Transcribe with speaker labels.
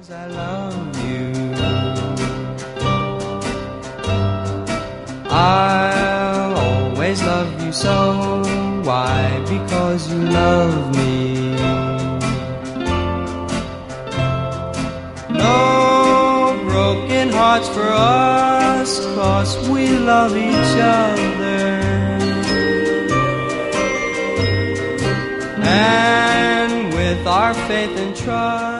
Speaker 1: I love you. I'll always love you so. Why? Because you love me. No broken hearts for us, 'cause we love each other. And with our faith and trust,